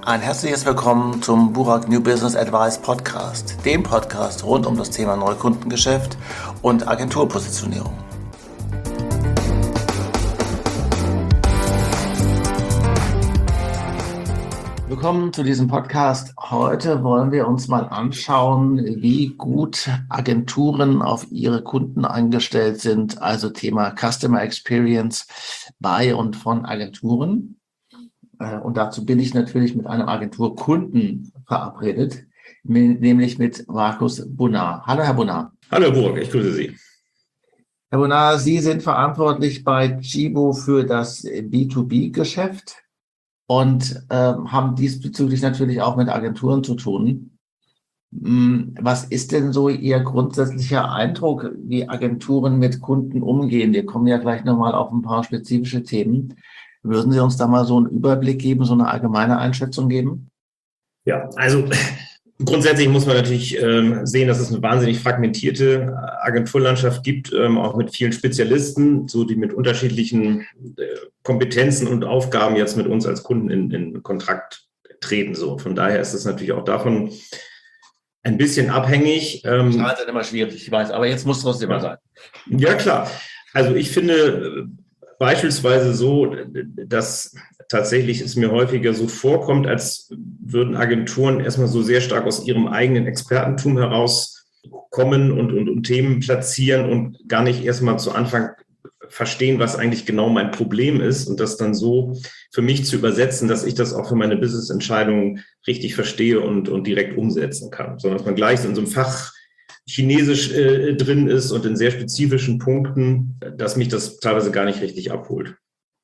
Ein herzliches Willkommen zum Burak New Business Advice Podcast, dem Podcast rund um das Thema Neukundengeschäft und Agenturpositionierung. Willkommen zu diesem Podcast. Heute wollen wir uns mal anschauen, wie gut Agenturen auf ihre Kunden eingestellt sind, also Thema Customer Experience bei und von Agenturen. Und dazu bin ich natürlich mit einem Agenturkunden verabredet, nämlich mit Markus Bunnar. Hallo, Herr Bunnar. Hallo, Herr Burak, ich grüße Sie. Herr Bunnar, Sie sind verantwortlich bei Tchibo für das B2B-Geschäft und haben diesbezüglich natürlich auch mit Agenturen zu tun. Was ist denn so Ihr grundsätzlicher Eindruck, wie Agenturen mit Kunden umgehen? Wir kommen ja gleich nochmal auf ein paar spezifische Themen. Würden Sie uns da mal so einen Überblick geben, so eine allgemeine Einschätzung geben? Ja, also grundsätzlich muss man natürlich sehen, dass es eine wahnsinnig fragmentierte Agenturlandschaft gibt, auch mit vielen Spezialisten, so die mit unterschiedlichen Kompetenzen und Aufgaben jetzt mit uns als Kunden in Kontakt treten. So, von daher ist es natürlich auch davon ein bisschen abhängig. Zahlen sind immer schwierig, ich weiß, aber jetzt muss es trotzdem mal sein. Ja, klar. Also ich finde beispielsweise so, dass tatsächlich es mir häufiger so vorkommt, als würden Agenturen erstmal so sehr stark aus ihrem eigenen Expertentum herauskommen und Themen platzieren und gar nicht erstmal zu Anfang verstehen, was eigentlich genau mein Problem ist und das dann so für mich zu übersetzen, dass ich das auch für meine Business-Entscheidungen richtig verstehe und direkt umsetzen kann. Sondern dass man gleich so in so einem Fach Chinesisch drin ist und in sehr spezifischen Punkten, dass mich das teilweise gar nicht richtig abholt.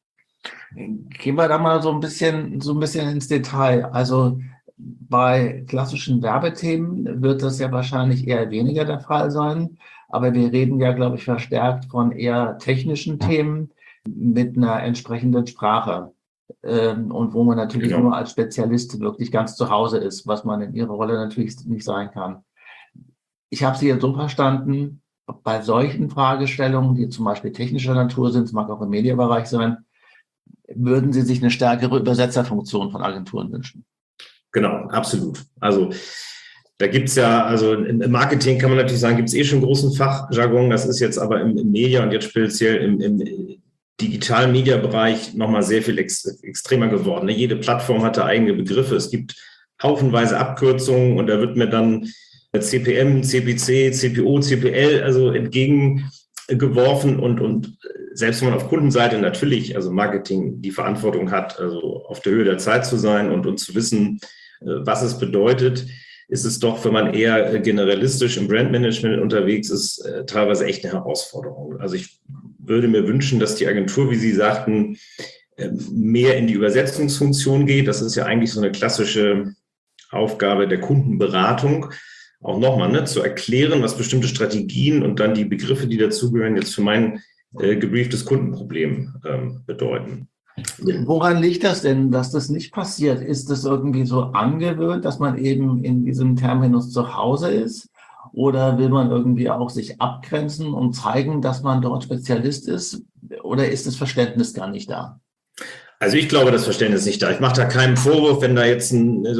Gehen wir da mal so ein bisschen ins Detail. Also bei klassischen Werbethemen wird das ja wahrscheinlich eher weniger der Fall sein. Aber wir reden ja, glaube ich, verstärkt von eher technischen Themen mit einer entsprechenden Sprache. Und wo man natürlich nur als Spezialist wirklich ganz zu Hause ist, was man in Ihrer Rolle natürlich nicht sein kann. Ich habe Sie jetzt so verstanden, bei solchen Fragestellungen, die zum Beispiel technischer Natur sind, es mag auch im Medienbereich sein, würden Sie sich eine stärkere Übersetzerfunktion von Agenturen wünschen? Genau, absolut. Also da gibt's ja, also im Marketing kann man natürlich sagen, gibt's schon großen Fachjargon, das ist jetzt aber im Media und jetzt speziell im digitalen Media-Bereich nochmal sehr viel extremer geworden. Jede Plattform hatte eigene Begriffe, es gibt haufenweise Abkürzungen und da wird mir dann CPM, CPC, CPO, CPL, also entgegengeworfen und selbst wenn man auf Kundenseite natürlich, also Marketing, die Verantwortung hat, also auf der Höhe der Zeit zu sein und zu wissen, was es bedeutet, ist es doch, wenn man eher generalistisch im Brandmanagement unterwegs ist, teilweise echt eine Herausforderung. Also ich würde mir wünschen, dass die Agentur, wie Sie sagten, mehr in die Übersetzungsfunktion geht. Das ist ja eigentlich so eine klassische Aufgabe der Kundenberatung. Auch nochmal, zu erklären, was bestimmte Strategien und dann die Begriffe, die dazugehören, jetzt für mein gebrieftes Kundenproblem bedeuten. Woran liegt das denn, dass das nicht passiert? Ist das irgendwie so angewöhnt, dass man eben in diesem Terminus zu Hause ist? Oder will man irgendwie auch sich abgrenzen und zeigen, dass man dort Spezialist ist? Oder ist das Verständnis gar nicht da? Also ich glaube, das Verständnis ist nicht da. Ich mache da keinen Vorwurf, wenn da jetzt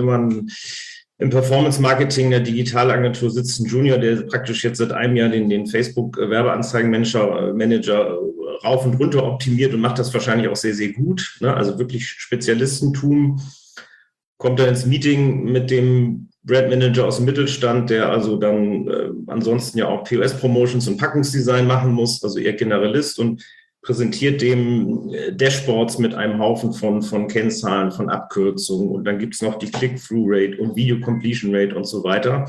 im Performance-Marketing der Digitalagentur sitzt ein Junior, der praktisch jetzt seit einem Jahr den Facebook-Werbeanzeigenmanager rauf und runter optimiert und macht das wahrscheinlich auch sehr, sehr gut. Also wirklich Spezialistentum. Kommt dann ins Meeting mit dem Brandmanager aus dem Mittelstand, der also dann ansonsten ja auch POS-Promotions und Packungsdesign machen muss, also eher Generalist und präsentiert dem Dashboards mit einem Haufen von Kennzahlen, von Abkürzungen und dann gibt es noch die Click-Through-Rate und Video-Completion-Rate und so weiter.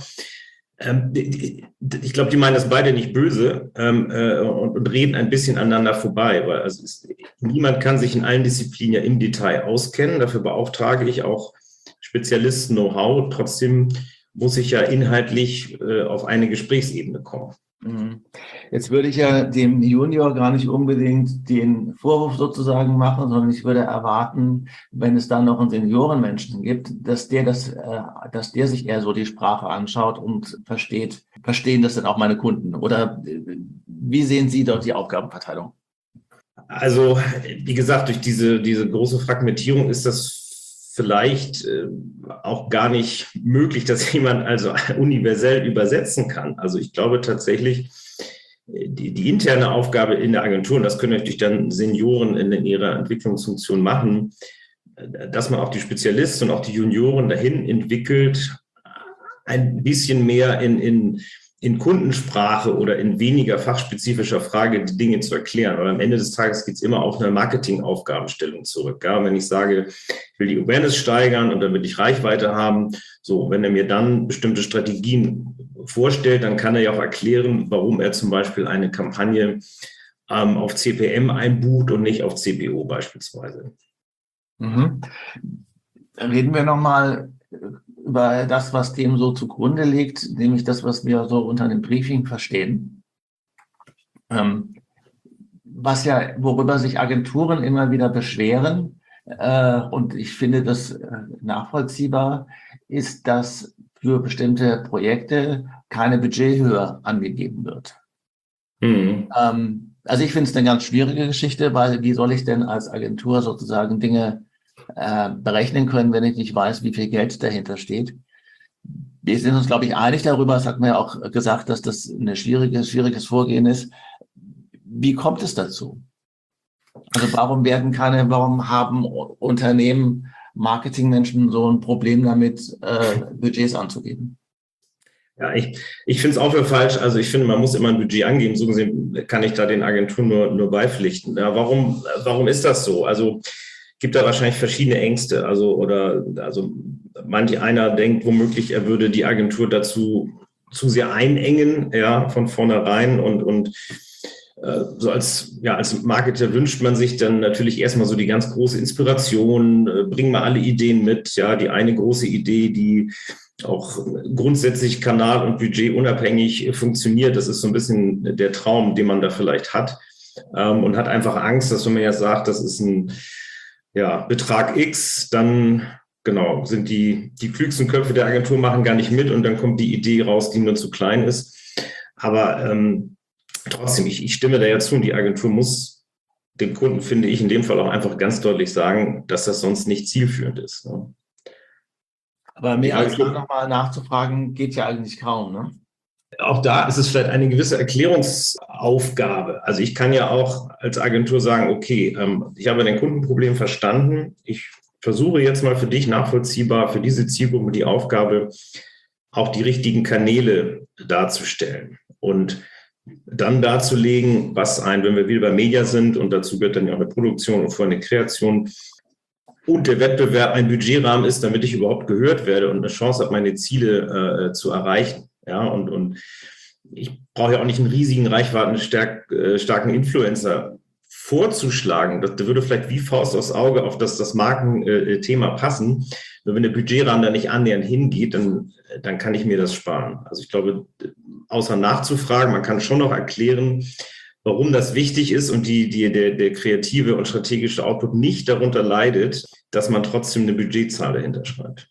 Ich glaube, die meinen das beide nicht böse und reden ein bisschen aneinander vorbei, weil niemand kann sich in allen Disziplinen ja im Detail auskennen. Dafür beauftrage ich auch Spezialisten-Know-how. Trotzdem muss ich ja inhaltlich auf eine Gesprächsebene kommen. Jetzt würde ich ja dem Junior gar nicht unbedingt den Vorwurf sozusagen machen, sondern ich würde erwarten, wenn es dann noch einen Seniorenmenschen gibt, dass der sich eher so die Sprache anschaut und verstehen das dann auch meine Kunden. Oder wie sehen Sie dort die Aufgabenverteilung? Also, wie gesagt, durch diese große Fragmentierung ist das vielleicht auch gar nicht möglich, dass jemand also universell übersetzen kann. Also ich glaube tatsächlich, die interne Aufgabe in der Agentur, und das können natürlich dann Senioren in ihrer Entwicklungsfunktion machen, dass man auch die Spezialisten und auch die Junioren dahin entwickelt, ein bisschen mehr in Kundensprache oder in weniger fachspezifischer Frage die Dinge zu erklären. Weil am Ende des Tages geht es immer auf eine Marketingaufgabenstellung zurück. Ja? Wenn ich sage, ich will die Awareness steigern und dann will ich Reichweite haben, so, wenn er mir dann bestimmte Strategien vorstellt, dann kann er ja auch erklären, warum er zum Beispiel eine Kampagne auf CPM einbucht und nicht auf CPO beispielsweise. Mhm. Reden wir nochmal über das, was dem so zugrunde liegt, nämlich das, was wir so unter dem Briefing verstehen. Worüber sich Agenturen immer wieder beschweren, und ich finde das nachvollziehbar, ist, dass für bestimmte Projekte keine Budgethöhe angegeben wird. Mhm. Also ich finde es eine ganz schwierige Geschichte, weil wie soll ich denn als Agentur sozusagen Dinge berechnen können, wenn ich nicht weiß, wie viel Geld dahinter steht. Wir sind uns, glaube ich, einig darüber, das hat man ja auch gesagt, dass das ein schwieriges Vorgehen ist. Wie kommt es dazu? Also warum haben Unternehmen, Marketingmenschen so ein Problem damit, Budgets anzugeben? Ja, ich finde es auch für falsch. Also ich finde, man muss immer ein Budget angeben. So gesehen kann ich da den Agenturen nur beipflichten. Ja, warum ist das so? Also gibt da wahrscheinlich verschiedene Ängste. Also manch einer denkt womöglich, er würde die Agentur dazu zu sehr einengen, ja, von vornherein und so als Marketer wünscht man sich dann natürlich erstmal so die ganz große Inspiration, bringen wir alle Ideen mit, ja, die eine große Idee, die auch grundsätzlich kanal- und budgetunabhängig funktioniert. Das ist so ein bisschen der Traum, den man da vielleicht hat, und hat einfach Angst, dass wenn man ja sagt, das ist ein Betrag X, dann genau sind die klügsten Köpfe der Agentur machen gar nicht mit und dann kommt die Idee raus, die nur zu klein ist. Aber trotzdem, ich stimme da ja zu und die Agentur muss dem Kunden, finde ich, in dem Fall auch einfach ganz deutlich sagen, dass das sonst nicht zielführend ist. Ne? Aber mehr als da nochmal nachzufragen, geht ja eigentlich kaum, ne? Auch da ist es vielleicht eine gewisse Erklärungsaufgabe. Also ich kann ja auch als Agentur sagen, okay, ich habe dein Kundenproblem verstanden. Ich versuche jetzt mal für dich nachvollziehbar, für diese Zielgruppe die Aufgabe, auch die richtigen Kanäle darzustellen und dann darzulegen, wenn wir wieder bei Media sind, und dazu gehört dann ja auch eine Produktion und vorher eine Kreation, und der Wettbewerb ein Budgetrahmen ist, damit ich überhaupt gehört werde und eine Chance habe, meine Ziele zu erreichen. Ja, und ich brauche ja auch nicht einen riesigen, reichweitenstarken Influencer vorzuschlagen. Das würde vielleicht wie Faust aufs Auge auf das Markenthema passen. Nur wenn der Budgetrahmen da nicht annähernd hingeht, dann kann ich mir das sparen. Also ich glaube, außer nachzufragen, man kann schon noch erklären, warum das wichtig ist und der kreative und strategische Output nicht darunter leidet, dass man trotzdem eine Budgetzahl dahinter schreibt.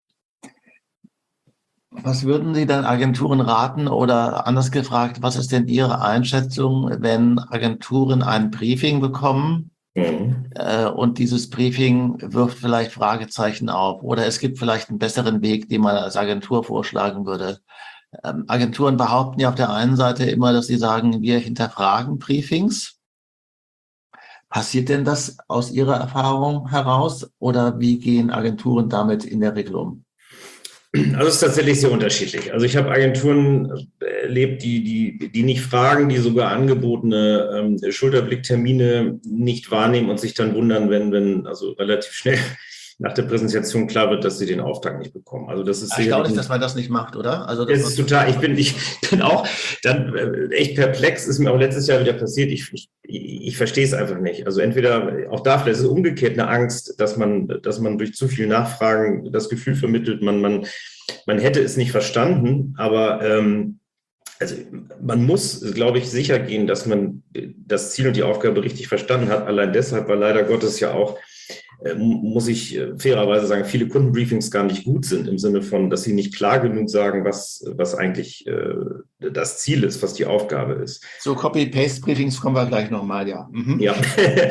Was würden Sie dann Agenturen raten oder anders gefragt, was ist denn Ihre Einschätzung, wenn Agenturen ein Briefing bekommen und dieses Briefing wirft vielleicht Fragezeichen auf oder es gibt vielleicht einen besseren Weg, den man als Agentur vorschlagen würde? Agenturen behaupten ja auf der einen Seite immer, dass sie sagen, wir hinterfragen Briefings. Passiert denn das aus Ihrer Erfahrung heraus oder wie gehen Agenturen damit in der Regel um? Also es ist tatsächlich sehr unterschiedlich. Also ich habe Agenturen erlebt, die nicht fragen, die sogar angebotene Schulterblicktermine nicht wahrnehmen und sich dann wundern, wenn also relativ schnell nach der Präsentation klar wird, dass sie den Auftrag nicht bekommen. Also das ist erstaunlich, dass man das nicht macht, oder? Also das ist total. Ich bin auch dann echt perplex. Ist mir auch letztes Jahr wieder passiert. Ich verstehe es einfach nicht. Also entweder auch da vielleicht ist es umgekehrt eine Angst, dass man durch zu viel Nachfragen das Gefühl vermittelt, man hätte es nicht verstanden. Aber also man muss, glaube ich, sicher gehen, dass man das Ziel und die Aufgabe richtig verstanden hat. Allein deshalb, weil leider Gottes ja auch muss ich fairerweise sagen, viele Kundenbriefings gar nicht gut sind, im Sinne von, dass sie nicht klar genug sagen, was eigentlich das Ziel ist, was die Aufgabe ist. So Copy-Paste-Briefings kommen wir gleich nochmal, ja. Ja,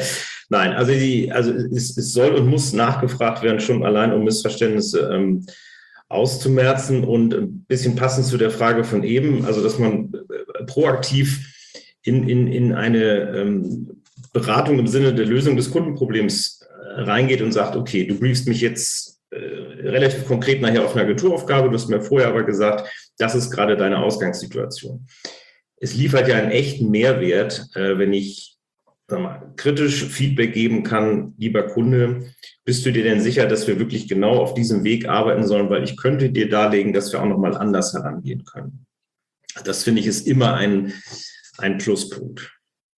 Nein, also es soll und muss nachgefragt werden, schon allein um Missverständnisse auszumerzen und ein bisschen passend zu der Frage von eben, also dass man proaktiv in eine Beratung im Sinne der Lösung des Kundenproblems reingeht und sagt, okay, du briefst mich jetzt relativ konkret nachher auf eine Agenturaufgabe, du hast mir vorher aber gesagt, das ist gerade deine Ausgangssituation. Es liefert ja einen echten Mehrwert, wenn ich kritisch Feedback geben kann, lieber Kunde, bist du dir denn sicher, dass wir wirklich genau auf diesem Weg arbeiten sollen, weil ich könnte dir darlegen, dass wir auch nochmal anders herangehen können. Das finde ich ist immer ein Pluspunkt.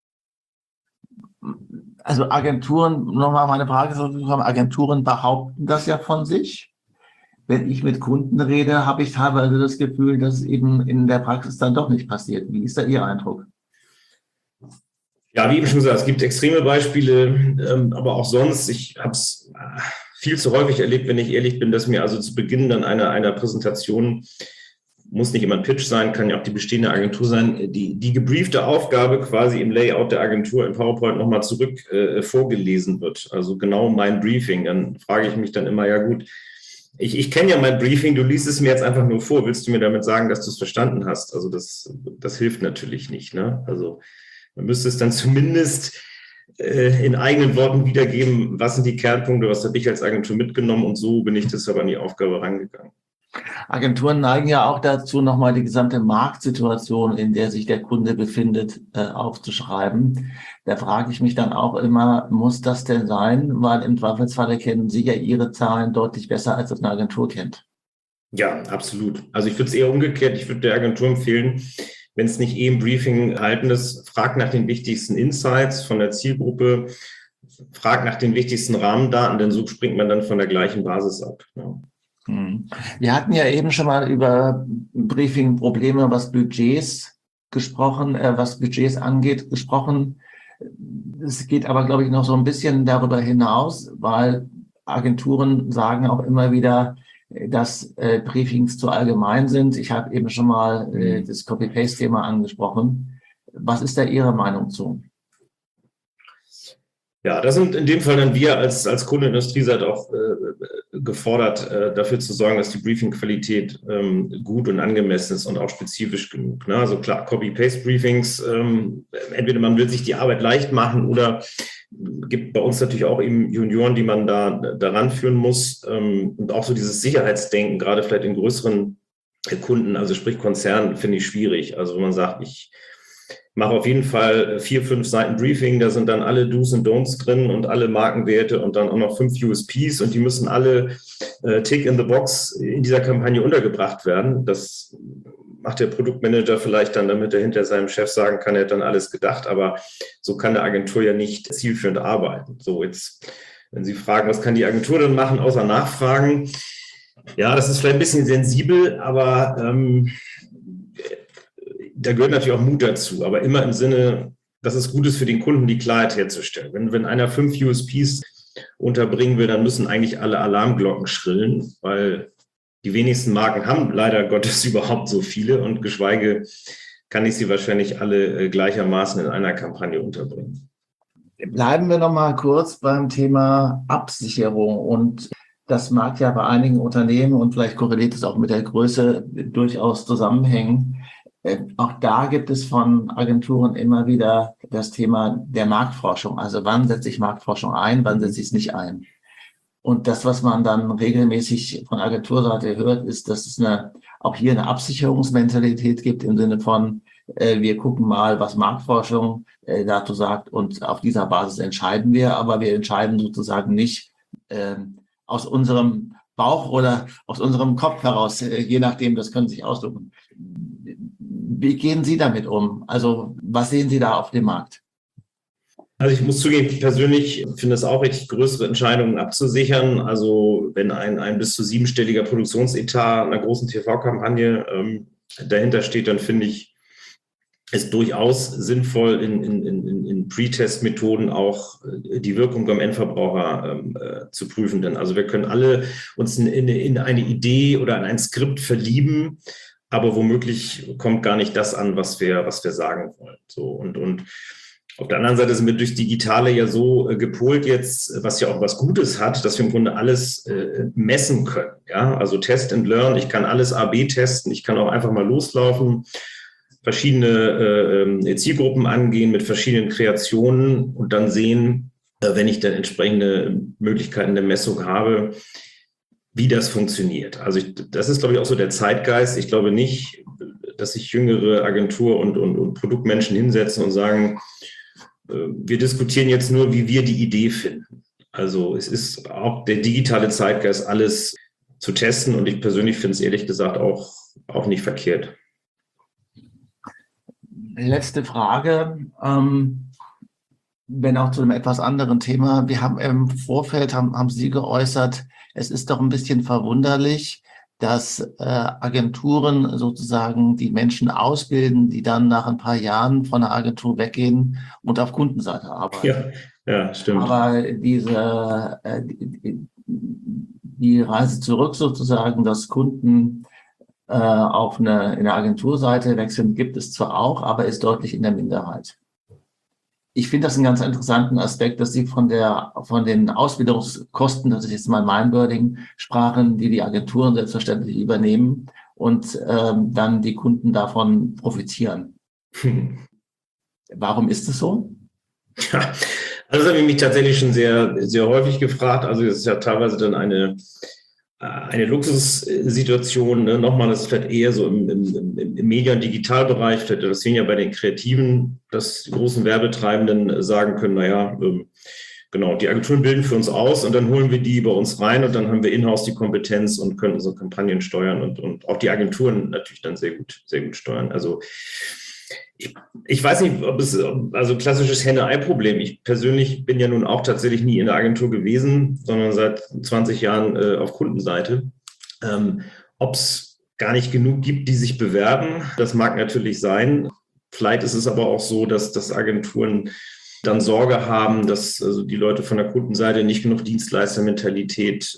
Also Agenturen, nochmal meine Frage, Agenturen behaupten das ja von sich. Wenn ich mit Kunden rede, habe ich teilweise das Gefühl, dass es eben in der Praxis dann doch nicht passiert. Wie ist da Ihr Eindruck? Ja, wie eben schon gesagt, es gibt extreme Beispiele, aber auch sonst, ich habe es viel zu häufig erlebt, wenn ich ehrlich bin, dass mir also zu Beginn dann einer Präsentation, muss nicht immer ein Pitch sein, kann ja auch die bestehende Agentur sein, die gebriefte Aufgabe quasi im Layout der Agentur in PowerPoint nochmal zurück vorgelesen wird. Also genau mein Briefing. Dann frage ich mich dann immer, ja gut, ich kenne ja mein Briefing, du liest es mir jetzt einfach nur vor. Willst du mir damit sagen, dass du es verstanden hast? Also das hilft natürlich nicht, ne? Also man müsste es dann zumindest in eigenen Worten wiedergeben, was sind die Kernpunkte, was habe ich als Agentur mitgenommen und so bin ich deshalb an die Aufgabe rangegangen. Agenturen neigen ja auch dazu, nochmal die gesamte Marktsituation, in der sich der Kunde befindet, aufzuschreiben. Da frage ich mich dann auch immer, muss das denn sein? Weil im Zweifelsfall kennen Sie ja Ihre Zahlen deutlich besser, als das eine Agentur kennt. Ja, absolut. Also ich würde es eher umgekehrt. Ich würde der Agentur empfehlen, wenn es nicht im Briefing gehalten ist, frag nach den wichtigsten Insights von der Zielgruppe, frag nach den wichtigsten Rahmendaten, denn so springt man dann von der gleichen Basis ab. Ja. Wir hatten ja eben schon mal über Briefing-Probleme, was Budgets angeht, gesprochen. Es geht aber, glaube ich, noch so ein bisschen darüber hinaus, weil Agenturen sagen auch immer wieder, dass Briefings zu allgemein sind. Ich habe eben schon mal das Copy-Paste-Thema angesprochen. Was ist da Ihre Meinung zu? Ja, das sind in dem Fall dann wir als Kundenindustrie-Seite auch gefordert, dafür zu sorgen, dass die Briefing-Qualität gut und angemessen ist und auch spezifisch genug. Ne? Also klar, Copy-Paste-Briefings, entweder man will sich die Arbeit leicht machen oder gibt bei uns natürlich auch eben Junioren, die man daran führen muss. Und auch so dieses Sicherheitsdenken, gerade vielleicht in größeren Kunden, also sprich Konzernen, finde ich schwierig. Also wenn man sagt, ich mache auf jeden Fall 4, 5 Seiten Briefing, da sind dann alle Do's und Don'ts drin und alle Markenwerte und dann auch noch 5 USPs und die müssen alle tick in the box in dieser Kampagne untergebracht werden. Das macht der Produktmanager vielleicht dann, damit er hinter seinem Chef sagen kann, er hat dann alles gedacht, aber so kann eine Agentur ja nicht zielführend arbeiten. So jetzt, wenn Sie fragen, was kann die Agentur dann machen, außer nachfragen? Ja, das ist vielleicht ein bisschen sensibel, aber da gehört natürlich auch Mut dazu, aber immer im Sinne, dass es gut ist für den Kunden, die Klarheit herzustellen. Wenn einer 5 USPs unterbringen will, dann müssen eigentlich alle Alarmglocken schrillen, weil die wenigsten Marken haben leider Gottes überhaupt so viele und geschweige kann ich sie wahrscheinlich alle gleichermaßen in einer Kampagne unterbringen. Bleiben wir noch mal kurz beim Thema Absicherung und das mag ja bei einigen Unternehmen und vielleicht korreliert es auch mit der Größe durchaus zusammenhängen. Auch da gibt es von Agenturen immer wieder das Thema der Marktforschung. Also wann setze ich Marktforschung ein, wann setze ich es nicht ein? Und das, was man dann regelmäßig von Agenturseite hört, ist, dass es auch hier eine Absicherungsmentalität gibt im Sinne von, wir gucken mal, was Marktforschung dazu sagt und auf dieser Basis entscheiden wir, aber wir entscheiden sozusagen nicht aus unserem Bauch oder aus unserem Kopf heraus, je nachdem, das können Sie sich aussuchen. Wie gehen Sie damit um? Also was sehen Sie da auf dem Markt? Also ich muss zugeben, ich persönlich finde es auch richtig, größere Entscheidungen abzusichern. Also wenn ein bis zu 7-stelliger Produktionsetat einer großen TV-Kampagne dahinter steht, dann finde ich es durchaus sinnvoll, in Pre-Test-Methoden auch die Wirkung beim Endverbraucher zu prüfen. Denn also wir können alle uns in eine Idee oder in ein Skript verlieben, aber womöglich kommt gar nicht das an, was wir sagen wollen. So und Auf der anderen Seite sind wir durchs Digitale ja so gepolt jetzt, was ja auch was Gutes hat, dass wir im Grunde alles messen können. Ja? Also Test and Learn, ich kann alles A/B testen, ich kann auch einfach mal loslaufen, verschiedene Zielgruppen angehen mit verschiedenen Kreationen und dann sehen, wenn ich dann entsprechende Möglichkeiten der Messung habe, wie das funktioniert. Also das ist, glaube ich, auch so der Zeitgeist. Ich glaube nicht, dass sich jüngere Agentur- und Produktmenschen hinsetzen und sagen, wir diskutieren jetzt nur, wie wir die Idee finden. Also es ist auch der digitale Zeitgeist, alles zu testen und ich persönlich finde es ehrlich gesagt auch nicht verkehrt. Letzte Frage, wenn auch zu einem etwas anderen Thema. Wir haben im Vorfeld, haben Sie geäußert, es ist doch ein bisschen verwunderlich, dass Agenturen sozusagen die Menschen ausbilden, die dann nach ein paar Jahren von der Agentur weggehen und auf Kundenseite arbeiten. Ja, stimmt. Aber die Reise zurück sozusagen, dass Kunden auf in der Agenturseite wechseln, gibt es zwar auch, aber ist deutlich in der Minderheit. Ich finde das einen ganz interessanten Aspekt, dass Sie von den Ausbildungskosten, das ist jetzt mal Mindbirding, sprachen, die Agenturen selbstverständlich übernehmen und dann die Kunden davon profitieren. Warum ist es so? Ja, also das habe ich mich tatsächlich schon sehr, sehr häufig gefragt. Also es ist ja teilweise dann eine Luxussituation. Ne? Nochmal, das ist vielleicht eher so im Media- und Digitalbereich. Vielleicht das sehen ja bei den Kreativen, dass die großen Werbetreibenden sagen können, naja, genau, die Agenturen bilden für uns aus und dann holen wir die bei uns rein und dann haben wir in-house die Kompetenz und können unsere Kampagnen steuern und auch die Agenturen natürlich dann sehr gut steuern. Also ich weiß nicht, also klassisches Henne-Ei-Problem. Ich persönlich bin ja nun auch tatsächlich nie in der Agentur gewesen, sondern seit 20 Jahren auf Kundenseite. Ob es gar nicht genug gibt, die sich bewerben, das mag natürlich sein. Vielleicht ist es aber auch so, dass Agenturen dann Sorge haben, dass also die Leute von der Kundenseite nicht genug Dienstleistermentalität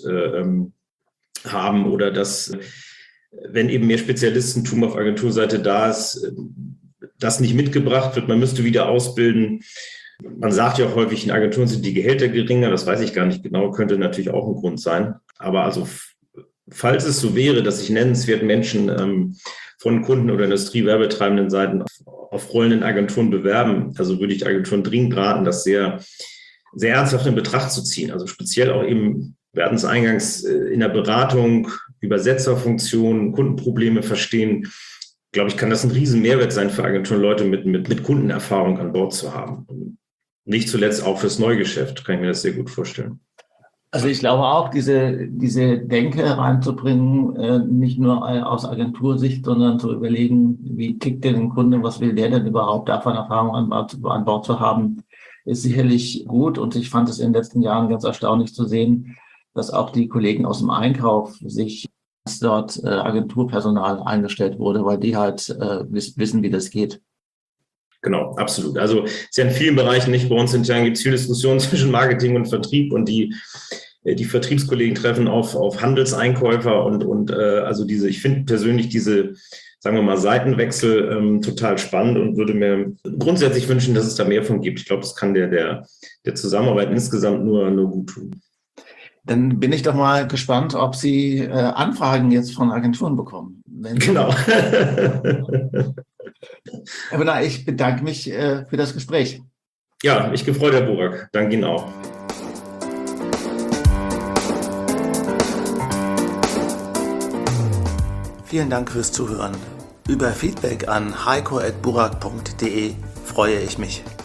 haben oder dass, wenn eben mehr Spezialistentum auf Agenturseite da ist, das nicht mitgebracht wird, man müsste wieder ausbilden. Man sagt ja auch häufig, in Agenturen sind die Gehälter geringer, das weiß ich gar nicht genau, könnte natürlich auch ein Grund sein. Aber also, falls es so wäre, dass sich nennenswert Menschen von Kunden- oder Industriewerbetreibenden Seiten auf rollenden Agenturen bewerben, also würde ich Agenturen dringend raten, das sehr, sehr ernsthaft in Betracht zu ziehen. Also speziell auch eben, wir hatten es eingangs in der Beratung, Übersetzerfunktionen, Kundenprobleme verstehen. Glaube ich, kann das ein riesen Mehrwert sein für Agenturen, Leute mit Kundenerfahrung an Bord zu haben. Und nicht zuletzt auch fürs Neugeschäft, kann ich mir das sehr gut vorstellen. Also ich glaube auch, diese Denke reinzubringen, nicht nur aus Agentursicht, sondern zu überlegen, wie tickt denn ein Kunde, was will der denn überhaupt, davon Erfahrung an Bord zu haben, ist sicherlich gut. Und ich fand es in den letzten Jahren ganz erstaunlich zu sehen, dass auch die Kollegen aus dem Einkauf sich dort Agenturpersonal eingestellt wurde, weil die halt wissen, wie das geht. Genau, absolut. Also es ist ja in vielen Bereichen nicht. Bei uns intern gibt es viel Diskussion zwischen Marketing und Vertrieb und die Vertriebskollegen treffen auf Handelseinkäufer und also ich finde persönlich diese, sagen wir mal, Seitenwechsel total spannend und würde mir grundsätzlich wünschen, dass es da mehr von gibt. Ich glaube, das kann der Zusammenarbeit insgesamt nur gut tun. Dann bin ich doch mal gespannt, ob Sie Anfragen jetzt von Agenturen bekommen. Genau. Herr Benner, ich bedanke mich für das Gespräch. Ja, mich gefreut, Herr Burak. Danke Ihnen auch. Vielen Dank fürs Zuhören. Über Feedback an heiko@burak.de freue ich mich.